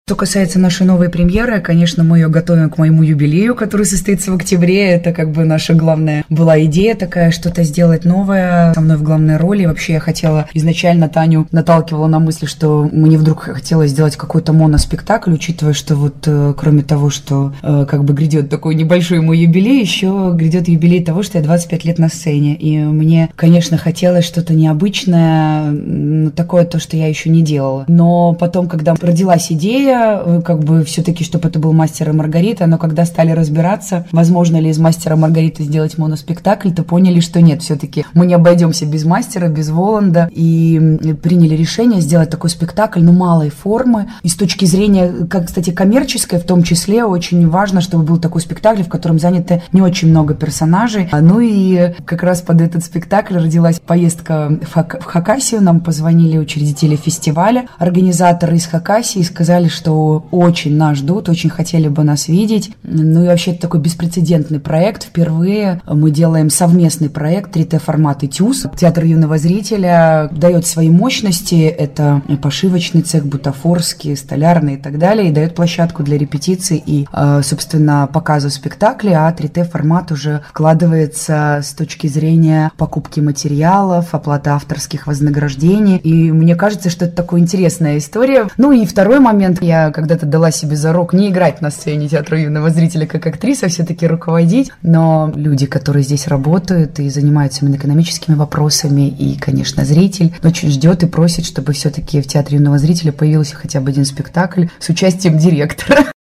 Что касается нашей новой премьеры, конечно, мы ее готовим к моему юбилею, который состоится в октябре. Это как бы наша главная была идея такая, что-то сделать новое со мной в главной роли. Вообще я хотела изначально Таню наталкивала на мысль, что мне вдруг хотелось сделать какой-то моноспектакль, учитывая, что вот кроме того, что как бы грядет такой небольшой мой юбилей, еще грядет юбилей того, что я 25 лет на сцене. И мне, конечно, хотелось что-то необычное, такое то, что я еще не делала. Но потом, когда родилась идея, как бы все-таки, чтобы это был «Мастер и Маргарита», но когда стали разбираться, возможно ли из «Мастера и Маргариты» сделать моноспектакль, то поняли, что нет, все-таки мы не обойдемся без Мастера, без Воланда, и приняли решение сделать такой спектакль, но малой формы. И с точки зрения, как, кстати, коммерческой, в том числе, очень важно, чтобы был такой спектакль, в котором занято не очень много персонажей. Ну и как раз под этот спектакль родилась поездка в Хакасию. Нам позвонили учредители фестиваля, организаторы из Хакасии, и сказали, что очень нас ждут, очень хотели бы нас видеть. Ну и вообще это такой беспрецедентный проект. Впервые мы делаем совместный проект 3D-формат «Этюз». Театр юного зрителя дает свои мощности. Это пошивочный цех, бутафорский, столярный и так далее. И дает площадку для репетиций и, собственно, показу спектакля. А 3D-формат уже вкладывается с точки зрения покупки материалов, оплаты авторских вознаграждений. И мне кажется, что это такая интересная история. Ну и второй момент. Я когда-то дала себе зарок не играть на сцене театра юного зрителя как актриса, все-таки руководить. Но люди, которые здесь работают и занимаются именно экономическими вопросами, и, конечно, зритель очень ждет и просит, чтобы все-таки в театре юного зрителя появился хотя бы один спектакль с участием директора.